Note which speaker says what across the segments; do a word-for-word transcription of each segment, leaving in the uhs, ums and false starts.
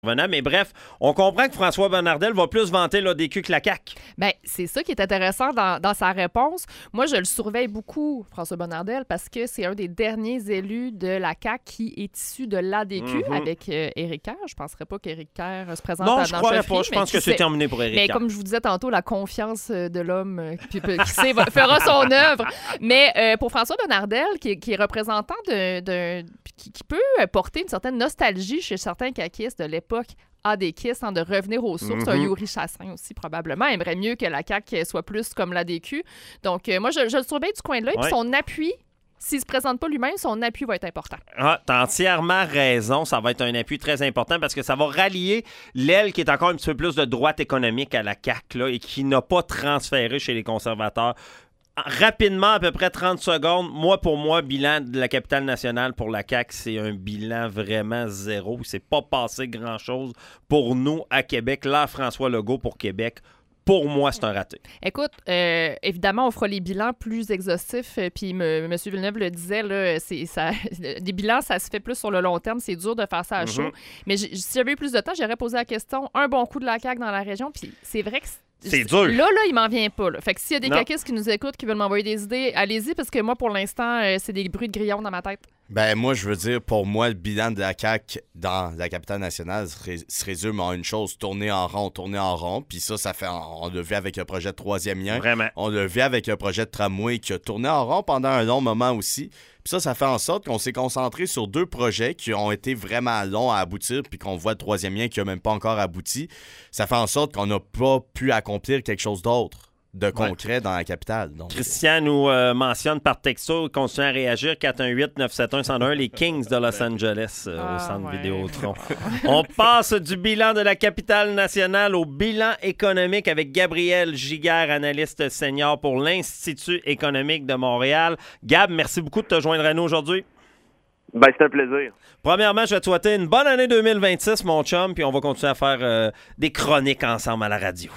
Speaker 1: Venant. Mais bref, on comprend que François Bonnardel va plus vanter l'A D Q que la C A Q.
Speaker 2: Bien, c'est ça qui est intéressant dans, dans sa réponse. Moi, je le surveille beaucoup, François Bonnardel, parce que c'est un des derniers élus de la C A Q qui est issu de l'A D Q
Speaker 1: Mm-hmm.
Speaker 2: avec euh, Éric Kerr. Je ne penserais pas qu'Éric Kerr se présente
Speaker 1: Non,
Speaker 2: à
Speaker 1: je
Speaker 2: dans
Speaker 1: crois
Speaker 2: Chefferie,
Speaker 1: pas. Je
Speaker 2: mais
Speaker 1: pense
Speaker 2: qui
Speaker 1: que c'est
Speaker 2: sait-
Speaker 1: terminé pour Éric
Speaker 2: Mais
Speaker 1: Kerr.
Speaker 2: comme je vous disais tantôt, la confiance euh, de l'homme euh, puis, puis, qui sait, va- fera son œuvre. Mais euh, pour François Bonnardel, qui, est- qui est représentant de, de- qui, qui peut porter une certaine nostalgie chez certains caquistes de l'époque A D Q, hein, de revenir aux sources.
Speaker 1: Mm-hmm.
Speaker 2: Un Yuri Chassin aussi, probablement, aimerait mieux que la C A Q soit plus comme l'A D Q. Donc, euh, moi, je, je le surveille du coin de l'œil. Puis
Speaker 1: Ouais.
Speaker 2: son appui, s'il ne se présente pas lui-même, son appui va être important.
Speaker 1: Ah, t'as entièrement raison. Ça va être un appui très important parce que ça va rallier l'aile qui est encore un petit peu plus de droite économique à la C A Q là, et qui n'a pas transféré chez les conservateurs. Rapidement, à peu près trente secondes, moi, pour moi, bilan de la capitale nationale pour la C A Q, c'est un bilan vraiment zéro. Il s'est pas passé grand-chose pour nous à Québec. Là, François Legault pour Québec, pour moi, c'est un raté.
Speaker 2: Écoute, euh, évidemment, on fera les bilans plus exhaustifs. euh, Puis me- M. Villeneuve le disait, là, c'est, ça, des bilans, ça se fait plus sur le long terme. C'est dur de faire ça à chaud.
Speaker 1: Mhm.
Speaker 2: Mais j- si j'avais eu plus de temps, j'aurais posé la question un bon coup de la C A Q dans la région. Puis c'est vrai que
Speaker 1: C'est dur.
Speaker 2: Là, là, il m'en vient pas. Là. Fait que s'il y a des
Speaker 1: Non.
Speaker 2: caquistes qui nous écoutent, qui veulent m'envoyer des idées, allez-y, parce que moi, pour l'instant, euh, c'est des bruits de grillons dans ma tête.
Speaker 3: Ben, moi, je veux dire, pour moi, le bilan de la C A Q dans la capitale nationale se, ré- se résume en une chose, tourner en rond, tourner en rond. Puis ça, ça fait, on l'a vu avec le projet de troisième lien.
Speaker 1: Vraiment.
Speaker 3: On l'a vu avec le projet de tramway qui a tourné en rond pendant un long moment aussi. Puis ça, ça fait en sorte qu'on s'est concentré sur deux projets qui ont été vraiment longs à aboutir, puis qu'on voit le troisième lien qui n'a même pas encore abouti. Ça fait en sorte qu'on n'a pas pu accomplir quelque chose d'autre de concret ouais. dans la capitale. Donc.
Speaker 1: Christian nous euh, mentionne par texto, continue à réagir, quatre un huit neuf sept un un zéro un, les Kings de Los Angeles euh,
Speaker 2: Ah,
Speaker 1: au centre
Speaker 2: ouais.
Speaker 1: Vidéotron. On passe du bilan de la capitale nationale au bilan économique avec Gabriel Giguère, analyste senior pour l'Institut économique de Montréal. Gab, merci beaucoup de te joindre à nous aujourd'hui.
Speaker 4: Ben, c'est un plaisir.
Speaker 1: Premièrement, je vais te souhaiter une bonne année deux mille vingt-six, mon chum, puis on va continuer à faire euh, des chroniques ensemble à la radio.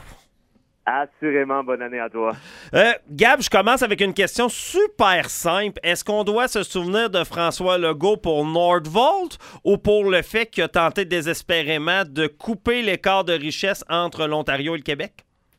Speaker 4: Assurément, bonne année à toi.
Speaker 1: Euh, Gab, je commence avec une question super simple. Est-ce qu'on doit se souvenir de François Legault pour Nordvolt ou pour le fait qu'il a tenté désespérément de couper l'écart de richesse entre l'Ontario et le Québec?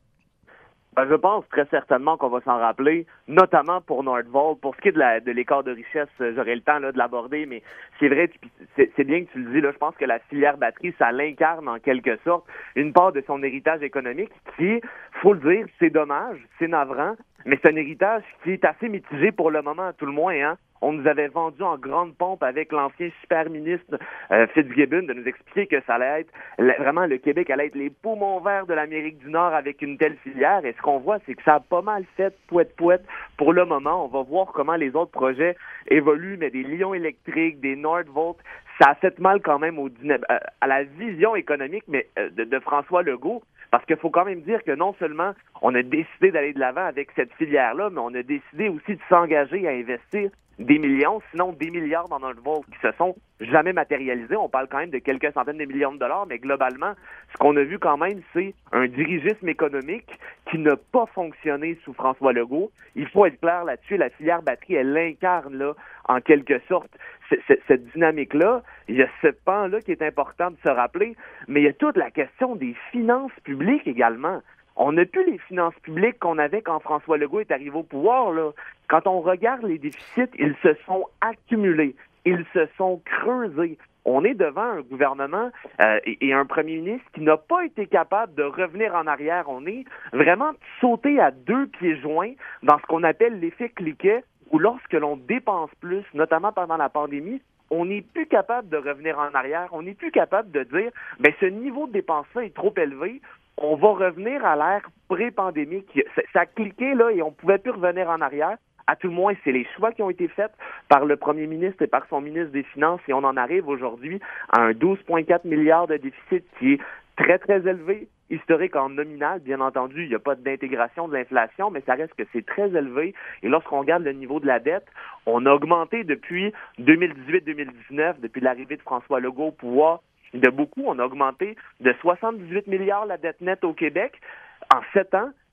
Speaker 4: Ben, je pense très certainement qu'on va s'en rappeler, notamment pour Nordvolt. Pour ce qui est de, la, de l'écart de richesse, j'aurai le temps là, de l'aborder, mais c'est vrai, c'est, c'est bien que tu le dis, là, je pense que la filière batterie, ça l'incarne en quelque sorte une part de son héritage économique qui, faut le dire, c'est dommage, c'est navrant, mais c'est un héritage qui est assez mitigé pour le moment, à tout le moins, hein. On nous avait vendu en grande pompe avec l'ancien super ministre euh, Fitzgibbon de nous expliquer que ça allait être le, vraiment le Québec allait être les poumons verts de l'Amérique du Nord avec une telle filière. Et ce qu'on voit, c'est que ça a pas mal fait pouette-pouette pour le moment. On va voir comment les autres projets évoluent, mais des Lions électriques, des Nordvolt, ça a fait mal quand même au dyna- à la vision économique mais de, de François Legault. Parce qu'il faut quand même dire que non seulement on a décidé d'aller de l'avant avec cette filière-là, mais on a décidé aussi de s'engager à investir des millions, sinon des milliards dans notre vol qui se sont jamais matérialisés. On parle quand même de quelques centaines de millions de dollars, mais globalement, ce qu'on a vu quand même, c'est un dirigisme économique qui n'a pas fonctionné sous François Legault. Il faut être clair là-dessus, la filière batterie, elle incarne là, en quelque sorte, c- c- cette dynamique-là. Il y a ce pan-là qui est important de se rappeler, mais il y a toute la question des finances publiques également. On n'a plus les finances publiques qu'on avait quand François Legault est arrivé au pouvoir, là. Quand on regarde les déficits, ils se sont accumulés, ils se sont creusés. On est devant un gouvernement euh, et, et un premier ministre qui n'a pas été capable de revenir en arrière. On est vraiment sauté à deux pieds joints dans ce qu'on appelle l'effet cliquet, où lorsque l'on dépense plus, notamment pendant la pandémie, on n'est plus capable de revenir en arrière. On n'est plus capable de dire, ben ce niveau de dépense-là est trop élevé. On va revenir à l'ère pré-pandémique. Ça, ça a cliqué, là, et on pouvait plus revenir en arrière. À tout le moins, c'est les choix qui ont été faits par le premier ministre et par son ministre des Finances, et on en arrive aujourd'hui à un douze virgule quatre milliards de déficit qui est très, très élevé, historique en nominal. Bien entendu, il n'y a pas d'intégration de l'inflation, mais ça reste que c'est très élevé. Et lorsqu'on regarde le niveau de la dette, on a augmenté depuis deux mille dix-huit deux mille dix-neuf, depuis l'arrivée de François Legault au pouvoir, de beaucoup. On a augmenté de soixante-dix-huit milliards la dette nette au Québec en sept ans.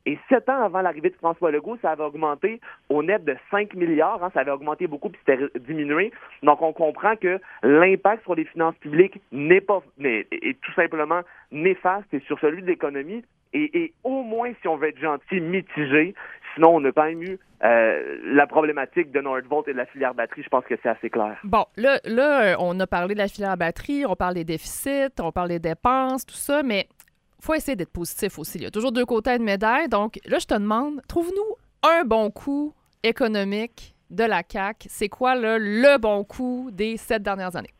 Speaker 4: Et sept ans avant l'arrivée de François Legault, ça avait augmenté au net de cinq milliards. Hein, ça avait augmenté beaucoup puis c'était diminué. Donc, on comprend que l'impact sur les finances publiques n'est pas, n'est, est tout simplement néfaste et sur celui de l'économie. Et, et au moins, si on veut être gentil, mitigé. Sinon, on a quand même eu euh, la problématique de Nordvolt et de la filière batterie. Je pense que c'est assez clair.
Speaker 2: Bon, là, là, on a parlé de la filière batterie, on parle des déficits, on parle des dépenses, tout ça, mais il faut essayer d'être positif aussi. Il y a toujours deux côtés à une médaille. Donc, là, je te demande, trouve-nous un bon coup économique de la C A Q. C'est quoi, là, le bon coup des sept dernières années?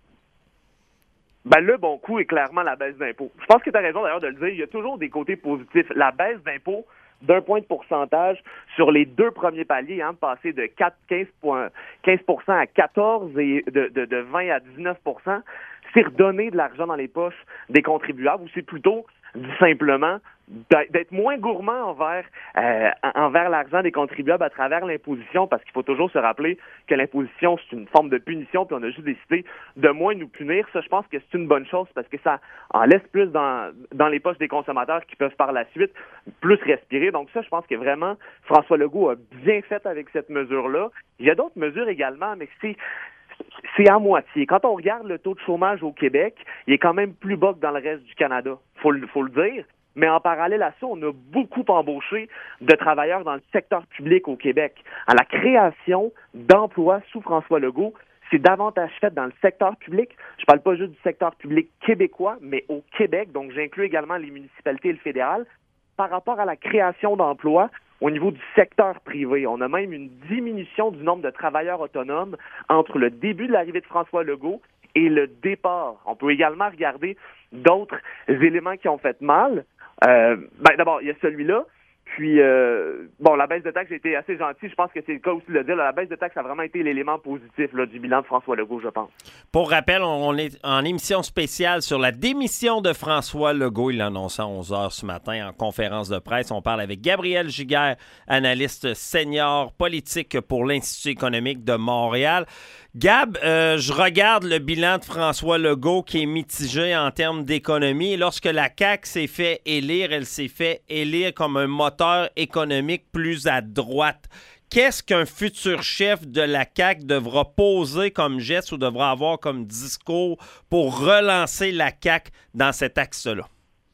Speaker 4: Ben, le bon coup est clairement la baisse d'impôts. Je pense que tu as raison d'ailleurs de le dire. Il y a toujours des côtés positifs. La baisse d'impôts d'un point de pourcentage sur les deux premiers paliers, hein, passer de quatre, quinze pour cent à quatorze et de, de, de vingt à dix-neuf pour cent, c'est redonner de l'argent dans les poches des contribuables ou c'est plutôt simplement d'être moins gourmand envers euh, envers l'argent des contribuables à travers l'imposition, parce qu'il faut toujours se rappeler que l'imposition, c'est une forme de punition, puis on a juste décidé de moins nous punir. Ça, je pense que c'est une bonne chose, parce que ça en laisse plus dans, dans les poches des consommateurs qui peuvent par la suite plus respirer. Donc ça, je pense que vraiment, François Legault a bien fait avec cette mesure-là. Il y a d'autres mesures également, mais c'est c'est à moitié. Quand on regarde le taux de chômage au Québec, il est quand même plus bas que dans le reste du Canada. Faut le, faut le dire. Mais en parallèle à ça, on a beaucoup embauché de travailleurs dans le secteur public au Québec. À la création d'emplois sous François Legault, c'est davantage fait dans le secteur public. Je parle pas juste du secteur public québécois, mais au Québec. Donc, j'inclus également les municipalités et le fédéral. Par rapport à la création d'emplois, au niveau du secteur privé, on a même une diminution du nombre de travailleurs autonomes entre le début de l'arrivée de François Legault et le départ. On peut également regarder d'autres éléments qui ont fait mal. Euh, ben, d'abord, il y a celui-là. Puis, euh, bon, la baisse de taxes, j'ai été assez gentil. Je pense que c'est le cas aussi de le dire. Là, la baisse de taxes a vraiment été l'élément positif là, du bilan de François Legault, je pense.
Speaker 1: Pour rappel, on est en émission spéciale sur la démission de François Legault. Il l'a annoncé à onze heures ce matin en conférence de presse. On parle avec Gabriel Giguère, analyste senior politique pour l'Institut économique de Montréal. Gab, euh, je regarde le bilan de François Legault qui est mitigé en termes d'économie. Lorsque la C A Q s'est fait élire, elle s'est fait élire comme un moteur économique plus à droite. Qu'est-ce qu'un futur chef de la C A Q devra poser comme geste ou devra avoir comme discours pour relancer la C A Q dans cet axe-là?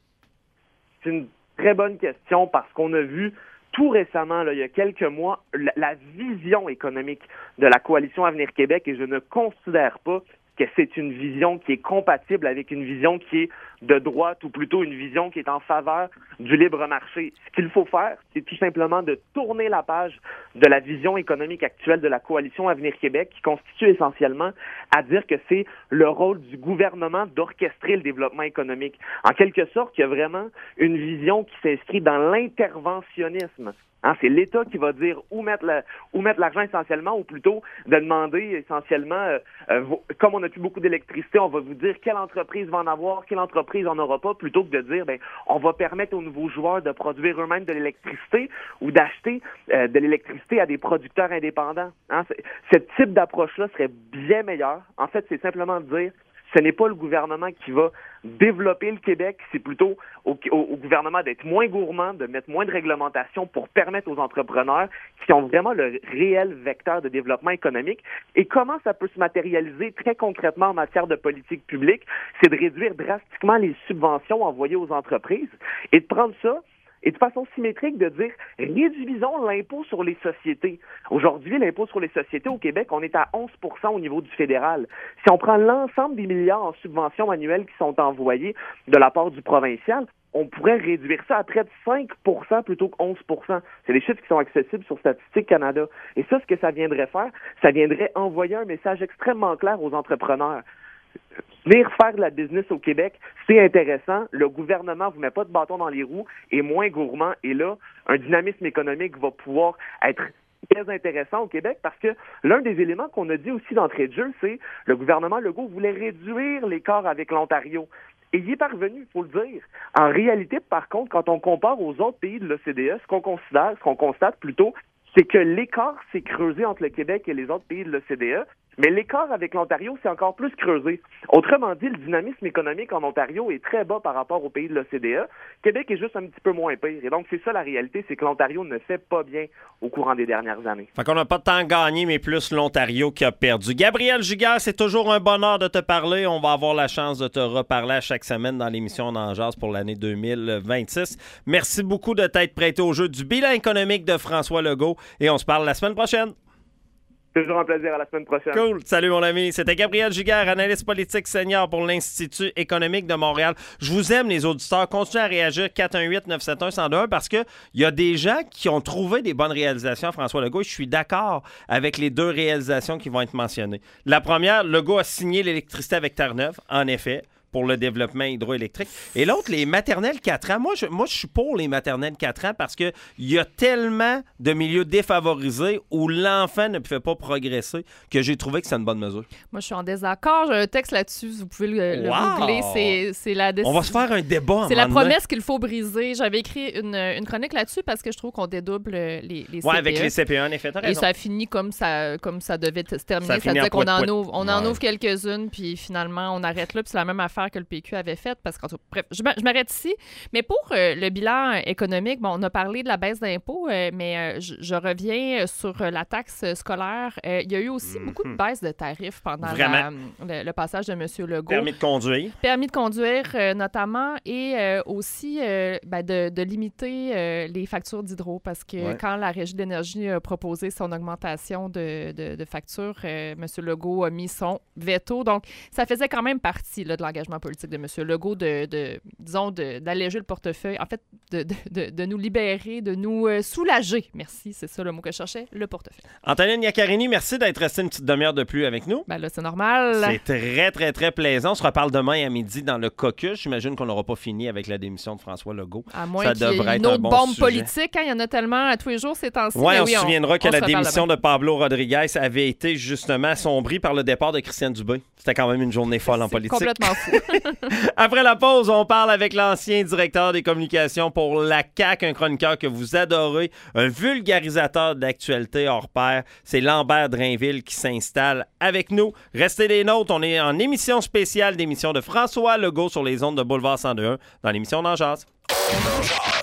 Speaker 4: C'est une très bonne question parce qu'on a vu tout récemment, là, il y a quelques mois, la, la vision économique de la Coalition Avenir Québec, et je ne considère pas que c'est une vision qui est compatible avec une vision qui est de droite ou plutôt une vision qui est en faveur du libre marché. Ce qu'il faut faire, c'est tout simplement de tourner la page de la vision économique actuelle de la Coalition Avenir Québec qui constitue essentiellement à dire que c'est le rôle du gouvernement d'orchestrer le développement économique. En quelque sorte, il y a vraiment une vision qui s'inscrit dans l'interventionnisme. Hein, c'est l'État qui va dire où mettre la, où mettre l'argent essentiellement, ou plutôt de demander essentiellement, euh, euh, comme on n'a plus beaucoup d'électricité, on va vous dire quelle entreprise va en avoir, quelle entreprise en aura pas, plutôt que de dire, ben, on va permettre aux nouveaux joueurs de produire eux-mêmes de l'électricité ou d'acheter euh, de l'électricité à des producteurs indépendants. Hein, ce type d'approche-là serait bien meilleur. En fait, c'est simplement de dire, ce n'est pas le gouvernement qui va développer le Québec, c'est plutôt au, au, au gouvernement d'être moins gourmand, de mettre moins de réglementation pour permettre aux entrepreneurs qui ont vraiment le réel vecteur de développement économique. Et comment ça peut se matérialiser très concrètement en matière de politique publique? C'est de réduire drastiquement les subventions envoyées aux entreprises et de prendre ça et de façon symétrique de dire réduisons l'impôt sur les sociétés. Aujourd'hui, l'impôt sur les sociétés au Québec, on est à onze pour cent au niveau du fédéral. Si on prend l'ensemble des milliards en subventions annuelles qui sont envoyés de la part du provincial, on pourrait réduire ça à près de cinq pour cent plutôt que onze pour cent. C'est les chiffres qui sont accessibles sur Statistique Canada. Et ça, ce que ça viendrait faire, ça viendrait envoyer un message extrêmement clair aux entrepreneurs. Venir faire de la business au Québec, c'est intéressant. Le gouvernement vous met pas de bâton dans les roues, est moins gourmand. Et là, un dynamisme économique va pouvoir être très intéressant au Québec parce que l'un des éléments qu'on a dit aussi d'entrée de jeu, c'est le gouvernement Legault voulait réduire l'écart avec l'Ontario. Et il y est parvenu, il faut le dire. En réalité, par contre, quand on compare aux autres pays de l'O C D E, ce qu'on considère, ce qu'on constate plutôt, c'est que l'écart s'est creusé entre le Québec et les autres pays de l'O C D E Mais l'écart avec l'Ontario, c'est encore plus creusé. Autrement dit, le dynamisme économique en Ontario est très bas par rapport aux pays de l'O C D E. Québec est juste un petit peu moins pire. Et donc, c'est ça la réalité, c'est que l'Ontario ne fait pas bien au courant des dernières années.
Speaker 1: Fait qu'on n'a pas tant gagné, mais plus l'Ontario qui a perdu. Gabriel Giguère, c'est toujours un bonheur de te parler. On va avoir la chance de te reparler à chaque semaine dans l'émission On en jase pour l'année deux mille vingt-six. Merci beaucoup de t'être prêté au jeu du bilan économique de François Legault et on se parle la semaine prochaine.
Speaker 4: Toujours un plaisir, à la semaine prochaine.
Speaker 1: Cool. Salut, mon ami. C'était Gabriel Giguère, analyste politique senior pour l'Institut économique de Montréal. Je vous aime, les auditeurs. Continuez à réagir quatre un huit neuf sept un un zéro un parce qu'il y a des gens qui ont trouvé des bonnes réalisations à François Legault et je suis d'accord avec les deux réalisations qui vont être mentionnées. La première, Legault a signé l'électricité avec Terre-Neuve, en effet, pour le développement hydroélectrique. Et l'autre, les maternelles quatre ans. Moi, je, moi, je suis pour les maternelles quatre ans parce qu'il y a tellement de milieux défavorisés où l'enfant ne pouvait pas progresser que j'ai trouvé que c'est une bonne mesure.
Speaker 2: Moi, je suis en désaccord. J'ai un texte là-dessus. Vous pouvez le, le
Speaker 1: Wow!
Speaker 2: googler. C'est, c'est la décision.
Speaker 1: On va se faire un débat.
Speaker 2: C'est la promesse qu'il faut briser. J'avais écrit une, une chronique là-dessus parce que je trouve qu'on dédouble les, les C P E.
Speaker 1: Oui, avec les C P E, en effet, t'as raison.
Speaker 2: Et ça finit comme ça, comme ça devait se terminer.
Speaker 1: Ça
Speaker 2: Ça,
Speaker 1: finit
Speaker 2: veut
Speaker 1: en
Speaker 2: dire qu'on en
Speaker 1: poète-poète.
Speaker 2: ouvre, on en
Speaker 1: Ouais.
Speaker 2: ouvre quelques-unes, puis finalement, on arrête là. Puis c'est la même affaire que le P Q avait faite. Parce que, bref, je, m'a- je m'arrête ici. Mais pour euh, le bilan économique, bon, on a parlé de la baisse d'impôts, euh, mais euh, je, je reviens sur euh, la taxe scolaire. Euh, il y a eu aussi
Speaker 1: Mhm.
Speaker 2: beaucoup de baisse de tarifs pendant
Speaker 1: Vraiment.
Speaker 2: la- le, le passage de M. Legault.
Speaker 1: Permis de conduire.
Speaker 2: Permis de conduire, euh, notamment, et euh, aussi euh, ben, de, de limiter euh, les factures d'hydro, parce que
Speaker 1: Ouais.
Speaker 2: quand la Régie de l'énergie a proposé son augmentation de, de, de factures, euh, M. Legault a mis son veto. Donc, ça faisait quand même partie là, de l'engagement politique de M. Legault de, de disons, de- d'alléger le portefeuille, en fait, de, de, de, de nous libérer, de nous euh, soulager. Merci, c'est ça le mot que je cherchais, le portefeuille.
Speaker 1: Antonine Iaccarini, merci d'être resté une petite demi-heure de plus avec nous.
Speaker 2: Ben là, c'est normal.
Speaker 1: C'est très, très, très plaisant. On se reparle demain à midi dans le caucus. J'imagine qu'on n'aura pas fini avec la démission de François Legault.
Speaker 2: À moins
Speaker 1: Ça
Speaker 2: qu'il y ait
Speaker 1: devrait
Speaker 2: une
Speaker 1: être un
Speaker 2: autre
Speaker 1: bon
Speaker 2: bombe
Speaker 1: sujet.
Speaker 2: politique. Hein, il y en a tellement à tous les jours ces temps-ci.
Speaker 1: Ouais,
Speaker 2: mais
Speaker 1: on
Speaker 2: oui,
Speaker 1: se souviendra que
Speaker 2: on
Speaker 1: la
Speaker 2: se reparle
Speaker 1: démission
Speaker 2: demain.
Speaker 1: de Pablo Rodriguez avait été justement assombrie par le départ de Christiane Dubé. C'était quand même une journée folle en
Speaker 2: C'est
Speaker 1: politique.
Speaker 2: complètement fou.
Speaker 1: Après la pause, on parle avec l'ancien directeur des communications pour la C A Q, un chroniqueur que vous adorez, un vulgarisateur d'actualité hors pair. C'est Lambert Drainville qui s'installe avec nous. Restez des nôtres. On est en émission spéciale d'émission de François Legault sur les ondes de Boulevard cent deux point un dans l'émission On en jase.
Speaker 5: On en jase.